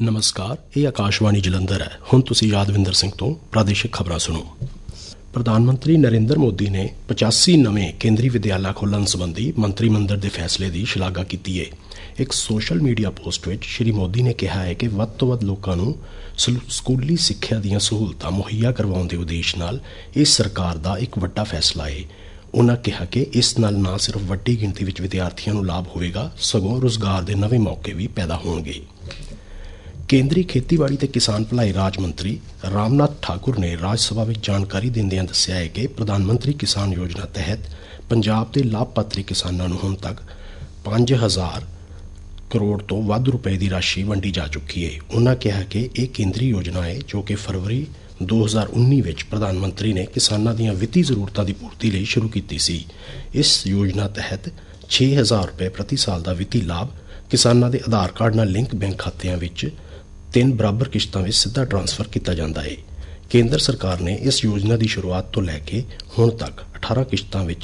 ਨਮਸਕਾਰ, ਇਹ ਆਕਾਸ਼ਵਾਣੀ ਜਲੰਧਰ ਹੈ। ਹੁਣ ਤੁਸੀਂ ਯਾਦਵਿੰਦਰ ਸਿੰਘ ਤੋਂ ਪ੍ਰਾਦੇਸ਼ਿਕ ਖਬਰਾਂ ਸੁਣੋ। ਪ੍ਰਧਾਨ ਮੰਤਰੀ ਨਰਿੰਦਰ ਮੋਦੀ ਨੇ 85 ਨਵੇਂ ਕੇਂਦਰੀ ਵਿਦਿਆਲਾ ਖੋਲ੍ਹਣ ਸੰਬੰਧੀ ਮੰਤਰੀ ਮੰਡਲ ਦੇ ਫੈਸਲੇ ਦੀ ਸ਼ਲਾਘਾ ਕੀਤੀ ਹੈ। ਇੱਕ ਸੋਸ਼ਲ ਮੀਡੀਆ ਪੋਸਟ ਵਿੱਚ ਸ਼੍ਰੀ ਮੋਦੀ ਨੇ ਕਿਹਾ ਹੈ ਕਿ ਵੱਧ ਤੋਂ ਵੱਧ ਲੋਕਾਂ ਨੂੰ ਸਕੂਲੀ ਸਿੱਖਿਆ ਦੀਆਂ ਸਹੂਲਤਾਂ ਮੁਹੱਈਆ ਕਰਵਾਉਣ ਦੇ ਉਦੇਸ਼ ਨਾਲ ਇਹ ਸਰਕਾਰ ਦਾ ਇੱਕ ਵੱਡਾ ਫੈਸਲਾ ਹੈ। ਉਨ੍ਹਾਂ ਕਿਹਾ ਕਿ ਇਸ ਨਾਲ ਨਾ ਸਿਰਫ ਵੱਡੀ ਗਿਣਤੀ ਵਿੱਚ ਵਿਦਿਆਰਥੀਆਂ ਨੂੰ ਲਾਭ ਹੋਵੇਗਾ, ਸਗੋਂ ਰੁਜ਼ਗਾਰ ਦੇ ਨਵੇਂ ਮੌਕੇ ਵੀ ਪੈਦਾ ਹੋਣਗੇ। ਕੇਂਦਰੀ ਖੇਤੀਬਾੜੀ ਤੇ ਕਿਸਾਨ ਭਲਾਈ ਰਾਜ ਮੰਤਰੀ ਰਾਮਨਾਥ ਠਾਕੁਰ ਨੇ ਰਾਜ ਸਭਾ ਵਿੱਚ ਜਾਣਕਾਰੀ ਦਿੰਦਿਆਂ ਦੱਸਿਆ ਹੈ ਕਿ ਪ੍ਰਧਾਨ ਮੰਤਰੀ ਕਿਸਾਨ ਯੋਜਨਾ ਤਹਿਤ ਪੰਜਾਬ ਦੇ ਲਾਭਪਾਤਰੀ ਕਿਸਾਨਾਂ ਨੂੰ ਹੁਣ ਤੱਕ 5000 ਕਰੋੜ ਤੋਂ ਵੱਧ ਰੁਪਏ ਦੀ ਰਾਸ਼ੀ ਵੰਡੀ ਜਾ ਚੁੱਕੀ ਹੈ। ਉਨ੍ਹਾਂ ਕਿਹਾ ਕਿ ਇਹ ਕੇਂਦਰੀ ਯੋਜਨਾ ਹੈ ਜੋ ਕਿ ਫਰਵਰੀ 2019 ਵਿੱਚ ਪ੍ਰਧਾਨ ਮੰਤਰੀ ਨੇ ਕਿਸਾਨਾਂ ਦੀਆਂ ਵਿੱਤੀ ਜ਼ਰੂਰਤਾਂ ਦੀ ਪੂਰਤੀ ਲਈ ਸ਼ੁਰੂ ਕੀਤੀ ਸੀ। ਇਸ ਯੋਜਨਾ ਤਹਿਤ 6000 ਰੁਪਏ ਪ੍ਰਤੀ ਸਾਲ ਦਾ ਵਿੱਤੀ ਲਾਭ ਕਿਸਾਨਾਂ ਦੇ ਆਧਾਰ ਕਾਰਡ ਨਾਲ ਲਿੰਕ ਬੈਂਕ ਖਾਤਿਆਂ ਵਿੱਚ 3 ਬਰਾਬਰ ਕਿਸ਼ਤਾਂ ਵਿੱਚ ਸਿੱਧਾ ਟ੍ਰਾਂਸਫਰ ਕੀਤਾ ਜਾਂਦਾ ਹੈ। ਕੇਂਦਰ ਸਰਕਾਰ ਨੇ ਇਸ ਯੋਜਨਾ ਦੀ ਸ਼ੁਰੂਆਤ ਤੋਂ ਲੈ ਕੇ ਹੁਣ ਤੱਕ 18 ਕਿਸ਼ਤਾਂ ਵਿੱਚ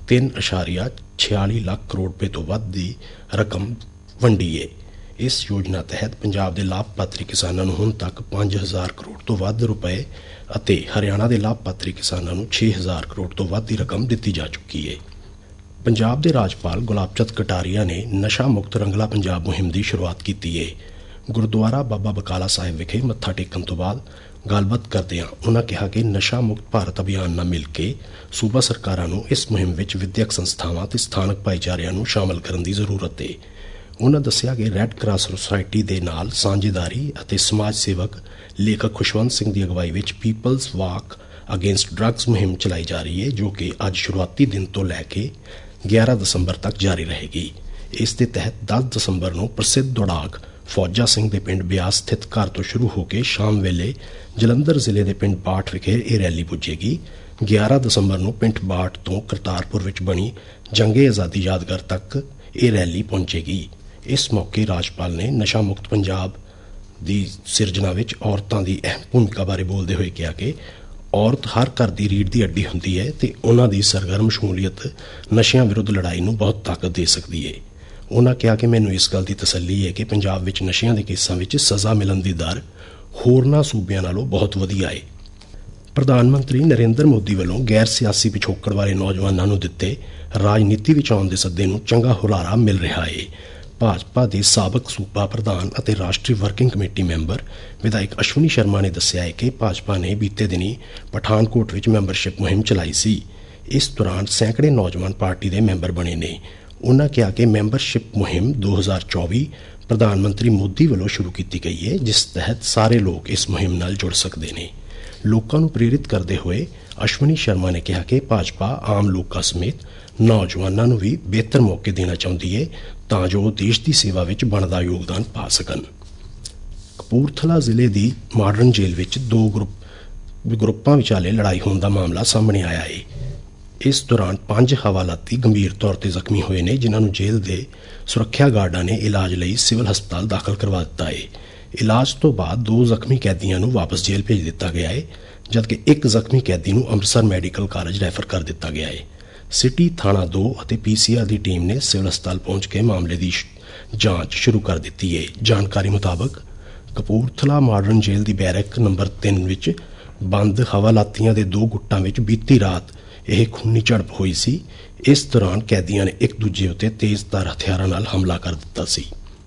3.46 ਲੱਖ ਕਰੋੜ ਰੁਪਏ ਤੋਂ ਵੱਧ ਦੀ ਰਕਮ ਵੰਡੀ ਹੈ। ਇਸ ਯੋਜਨਾ ਤਹਿਤ ਪੰਜਾਬ ਦੇ ਲਾਭਪਾਤਰੀ ਕਿਸਾਨਾਂ ਨੂੰ ਹੁਣ ਤੱਕ 5000 ਕਰੋੜ ਤੋਂ ਵੱਧ ਰੁਪਏ ਅਤੇ ਹਰਿਆਣਾ ਦੇ ਲਾਭਪਾਤਰੀ ਕਿਸਾਨਾਂ ਨੂੰ 6000 ਕਰੋੜ ਤੋਂ ਵੱਧ ਦੀ ਰਕਮ ਦਿੱਤੀ ਜਾ ਚੁੱਕੀ ਹੈ। ਪੰਜਾਬ ਦੇ ਰਾਜਪਾਲ ਗੁਲਾਬ ਚੰਦ ਕਟਾਰੀਆ ਨੇ ਨਸ਼ਾ ਮੁਕਤ ਰੰਗਲਾ ਪੰਜਾਬ ਮੁਹਿੰਮ ਦੀ ਸ਼ੁਰੂਆਤ ਕੀਤੀ ਹੈ। ਗੁਰਦੁਆਰਾ ਬਾਬਾ ਬਕਾਲਾ ਸਾਹਿਬ ਵਿਖੇ ਮੱਥਾ ਟੇਕਣ ਤੋਂ ਬਾਅਦ ਗੱਲਬਾਤ ਕਰਦਿਆਂ ਉਨ੍ਹਾਂ ਕਿਹਾ ਕਿ ਨਸ਼ਾ ਮੁਕਤ ਭਾਰਤ ਅਭਿਆਨ ਨਾਲ ਮਿਲ ਕੇ ਸੂਬਾ ਸਰਕਾਰਾਂ ਨੂੰ ਇਸ ਮੁਹਿੰਮ ਵਿੱਚ ਵਿਦਿਅਕ ਸੰਸਥਾਵਾਂ ਤੇ ਸਥਾਨਕ ਭਾਈਚਾਰਿਆਂ ਨੂੰ ਸ਼ਾਮਲ ਕਰਨ ਦੀ ਜ਼ਰੂਰਤ ਹੈ। ਉਨ੍ਹਾਂ ਦੱਸਿਆ ਕਿ ਰੈੱਡ ਕਰਾਸ ਸੁਸਾਇਟੀ ਦੇ ਨਾਲ ਸਾਂਝੇਦਾਰੀ ਅਤੇ ਸਮਾਜ ਸੇਵਕ ਲੇਖਕ ਖੁਸ਼ਵੰਤ ਸਿੰਘ ਦੀ ਅਗਵਾਈ ਵਿੱਚ ਪੀਪਲਜ਼ ਵਾਕ ਅਗੇਂਸਟ ਡਰੱਗਸ ਮੁਹਿੰਮ ਚਲਾਈ ਜਾ ਰਹੀ ਹੈ, ਜੋ ਕਿ ਅੱਜ ਸ਼ੁਰੂਆਤੀ ਦਿਨ ਤੋਂ ਲੈ ਕੇ 11 ਦਸੰਬਰ ਤੱਕ ਜਾਰੀ ਰਹੇਗੀ। ਇਸ ਦੇ ਤਹਿਤ 10 ਦਸੰਬਰ ਨੂੰ ਪ੍ਰਸਿੱਧ ਦੌੜਾਕ ਫੌਜਾ ਸਿੰਘ ਦੇ ਪਿੰਡ ਬਿਆਸ ਸਥਿਤ ਘਰ ਤੋਂ ਸ਼ੁਰੂ ਹੋ ਕੇ ਸ਼ਾਮ ਵੇਲੇ ਜਲੰਧਰ ਜ਼ਿਲ੍ਹੇ ਦੇ ਪਿੰਡ ਬਾਠ ਵਿਖੇ ਇਹ ਰੈਲੀ ਪੁੱਜੇਗੀ। 11 ਦਸੰਬਰ ਨੂੰ ਪਿੰਡ ਬਾਠ ਤੋਂ ਕਰਤਾਰਪੁਰ ਵਿੱਚ ਬਣੀ ਜੰਗੇ ਆਜ਼ਾਦੀ ਯਾਦਗਾਰ ਤੱਕ ਇਹ ਰੈਲੀ ਪਹੁੰਚੇਗੀ। ਇਸ ਮੌਕੇ ਰਾਜਪਾਲ ਨੇ ਨਸ਼ਾ ਮੁਕਤ ਪੰਜਾਬ ਦੀ ਸਿਰਜਣਾ ਵਿੱਚ ਔਰਤਾਂ ਦੀ ਅਹਿਮ ਭੂਮਿਕਾ ਬਾਰੇ ਬੋਲਦੇ ਹੋਏ ਕਿਹਾ ਕਿ ਔਰਤ ਹਰ ਘਰ ਦੀ ਰੀੜ੍ਹ ਦੀ ਹੱਡੀ ਹੁੰਦੀ ਹੈ ਤੇ ਉਹਨਾਂ ਦੀ ਸਰਗਰਮ ਸ਼ਮੂਲੀਅਤ ਨਸ਼ਿਆਂ ਵਿਰੁੱਧ ਲੜਾਈ ਨੂੰ ਬਹੁਤ ਤਾਕਤ ਦੇ ਸਕਦੀ ਹੈ। ਉਨ੍ਹਾਂ ਕਿਹਾ ਕਿ ਮੈਨੂੰ ਇਸ ਗੱਲ ਦੀ ਤਸੱਲੀ ਹੈ ਕਿ ਪੰਜਾਬ ਵਿੱਚ ਨਸ਼ਿਆਂ ਦੇ ਕੇਸਾਂ ਵਿੱਚ ਸਜ਼ਾ ਮਿਲਣ ਦੀ ਦਰ ਹੋਰਨਾਂ ਸੂਬਿਆਂ ਨਾਲੋਂ ਬਹੁਤ ਵਧੀਆ ਹੈ। ਪ੍ਰਧਾਨ ਮੰਤਰੀ ਨਰਿੰਦਰ ਮੋਦੀ ਵੱਲੋਂ ਗੈਰ ਸਿਆਸੀ ਪਿਛੋਕੜ ਵਾਲੇ ਨੌਜਵਾਨਾਂ ਨੂੰ ਦਿੱਤੇ ਰਾਜਨੀਤੀ ਵਿੱਚ ਆਉਣ ਦੇ ਸੱਦੇ ਨੂੰ ਚੰਗਾ ਹੁਲਾਰਾ ਮਿਲ ਰਿਹਾ ਹੈ। ਭਾਜਪਾ ਦੇ ਸਾਬਕ ਸੂਬਾ ਪ੍ਰਧਾਨ ਅਤੇ ਰਾਸ਼ਟਰੀ ਵਰਕਿੰਗ ਕਮੇਟੀ ਮੈਂਬਰ ਵਿਧਾਇਕ ਅਸ਼ਵਨੀ ਸ਼ਰਮਾ ਨੇ ਦੱਸਿਆ ਹੈ ਕਿ ਭਾਜਪਾ ਨੇ ਬੀਤੇ ਦਿਨੀ ਪਠਾਨਕੋਟ ਵਿੱਚ ਮੈਂਬਰਸ਼ਿਪ ਮੁਹਿੰਮ ਚਲਾਈ ਸੀ। ਇਸ ਦੌਰਾਨ ਸੈਂਕੜੇ ਨੌਜਵਾਨ ਪਾਰਟੀ ਦੇ ਮੈਂਬਰ ਬਣੇ ਨੇ। ਉਨ੍ਹਾਂ ਕਿਹਾ ਕਿ ਮੈਂਬਰਸ਼ਿਪ ਮੁਹਿੰਮ 2024 ਪ੍ਰਧਾਨ ਮੰਤਰੀ ਮੋਦੀ ਵੱਲੋਂ ਸ਼ੁਰੂ ਕੀਤੀ ਗਈ ਹੈ, ਜਿਸ ਤਹਿਤ ਸਾਰੇ ਲੋਕ ਇਸ ਮੁਹਿੰਮ ਨਾਲ ਜੁੜ ਸਕਦੇ ਨੇ। ਲੋਕਾਂ ਨੂੰ ਪ੍ਰੇਰਿਤ ਕਰਦੇ ਹੋਏ ਅਸ਼ਵਨੀ ਸ਼ਰਮਾ ਨੇ ਕਿਹਾ ਕਿ ਭਾਜਪਾ ਆਮ ਲੋਕਾਂ ਸਮੇਤ ਨੌਜਵਾਨਾਂ ਨੂੰ ਵੀ ਬਿਹਤਰ ਮੌਕੇ ਦੇਣਾ ਚਾਹੁੰਦੀ ਹੈ ਤਾਂ ਜੋ ਉਹ ਦੇਸ਼ ਦੀ ਸੇਵਾ ਵਿੱਚ ਬਣਦਾ ਯੋਗਦਾਨ ਪਾ ਸਕਣ। ਕਪੂਰਥਲਾ ਜ਼ਿਲ੍ਹੇ ਦੀ ਮਾਡਰਨ ਜੇਲ੍ਹ ਵਿੱਚ 2 ਗਰੁੱਪਾਂ ਵਿਚਾਲੇ ਲੜਾਈ ਹੋਣ ਦਾ ਮਾਮਲਾ ਸਾਹਮਣੇ ਆਇਆ ਹੈ। ਇਸ ਦੌਰਾਨ 5 ਹਵਾਲਾਤੀ ਗੰਭੀਰ ਤੌਰ ਤੇ ਜ਼ਖਮੀ ਹੋਏ ਨੇ, ਜਿਨ੍ਹਾਂ ਨੂੰ ਜੇਲ੍ਹ ਦੇ ਸੁਰੱਖਿਆ ਗਾਰਡਾਂ ਨੇ ਇਲਾਜ ਲਈ ਸਿਵਲ ਹਸਪਤਾਲ ਦਾਖਲ ਕਰਵਾ ਦਿੱਤਾ ਹੈ। ਇਲਾਜ ਤੋਂ ਬਾਅਦ 2 ਜ਼ਖਮੀ ਕੈਦੀਆਂ ਨੂੰ ਵਾਪਸ ਜੇਲ੍ਹ ਭੇਜ ਦਿੱਤਾ ਗਿਆ ਹੈ, ਜਦਕਿ ਇੱਕ ਜ਼ਖਮੀ ਕੈਦੀ ਨੂੰ ਅੰਮ੍ਰਿਤਸਰ ਮੈਡੀਕਲ ਕਾਲਜ ਰੈਫਰ ਕਰ ਦਿੱਤਾ ਗਿਆ ਹੈ। ਸਿਟੀ ਥਾਣਾ 2 ਅਤੇ ਪੀਸੀਆਰ ਦੀ ਟੀਮ ਨੇ ਸਿਵਲ ਹਸਪਤਾਲ ਪਹੁੰਚ ਕੇ ਮਾਮਲੇ ਦੀ ਜਾਂਚ ਸ਼ੁਰੂ ਕਰ ਦਿੱਤੀ ਹੈ। ਜਾਣਕਾਰੀ ਮੁਤਾਬਕ ਕਪੂਰਥਲਾ ਮਾਡਰਨ ਜੇਲ੍ਹ ਦੀ ਬੈਰਕ ਨੰਬਰ 3 ਵਿੱਚ ਬੰਦ ਹਵਾਲਾਤੀਆਂ ਦੇ 2 ਗੁੱਟਾਂ ਵਿੱਚ ਬੀਤੀ ਰਾਤ ਇਹ ਖੂਨੀ ਝੜਪ ਹੋਈ ਸੀ। ਇਸ ਦੌਰਾਨ ਕੈਦੀਆਂ ਨੇ ਇੱਕ ਦੂਜੇ ਉੱਤੇ ਤੇਜ਼ਧਾਰ ਹਥਿਆਰਾਂ ਨਾਲ ਹਮਲਾ ਕਰ ਦਿੱਤਾ ਸੀ।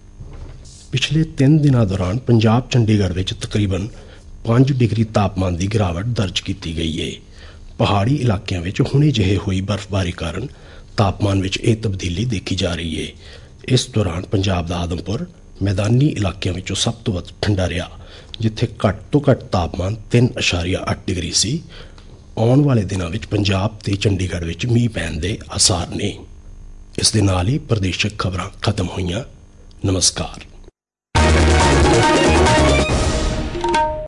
ਪਿਛਲੇ 3 ਦਿਨਾਂ ਦੌਰਾਨ ਪੰਜਾਬ ਚੰਡੀਗੜ੍ਹ ਵਿੱਚ ਤਕਰੀਬਨ 5 ਡਿਗਰੀ ਤਾਪਮਾਨ ਦੀ ਗਿਰਾਵਟ ਦਰਜ ਕੀਤੀ ਗਈ ਹੈ। ਪਹਾੜੀ ਇਲਾਕਿਆਂ ਵਿੱਚ ਹੁਣੇ ਜਿਹੇ ਹੋਈ ਬਰਫ਼ਬਾਰੀ ਕਾਰਨ ਤਾਪਮਾਨ ਵਿੱਚ ਇਹ ਤਬਦੀਲੀ ਦੇਖੀ ਜਾ ਰਹੀ ਹੈ। ਇਸ ਦੌਰਾਨ ਪੰਜਾਬ ਦਾ ਆਦਮਪੁਰ ਮੈਦਾਨੀ ਇਲਾਕਿਆਂ ਵਿੱਚੋਂ ਸਭ ਤੋਂ ਵੱਧ ਠੰਡਾ ਰਿਹਾ, ਜਿੱਥੇ ਘੱਟ ਤੋਂ ਘੱਟ ਤਾਪਮਾਨ 3.8 ਡਿਗਰੀ ਸੀ। ਆਉਣ ਵਾਲੇ ਦਿਨਾਂ ਵਿੱਚ ਪੰਜਾਬ ਤੇ ਚੰਡੀਗੜ੍ਹ ਵਿੱਚ ਮੀਂਹ ਪੈਣ ਦੇ ਆਸਾਰ ਨੇ। ਇਸ ਦੇ ਨਾਲ ਹੀ ਪ੍ਰਦੇਸ਼ਕ ਖਬਰਾਂ ਖਤਮ ਹੋਈਆਂ। ਨਮਸਕਾਰ।